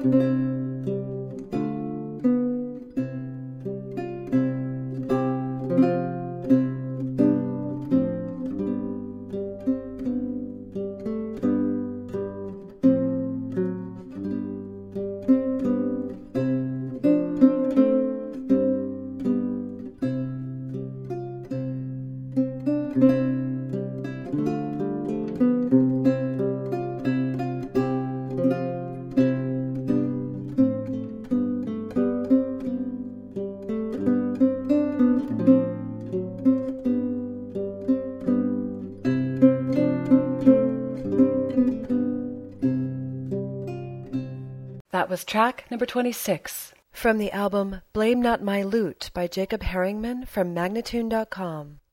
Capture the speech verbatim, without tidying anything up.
That was track number twenty-six from the album Blame Not My Lute by Jacob Herringman from Magnatune dot com.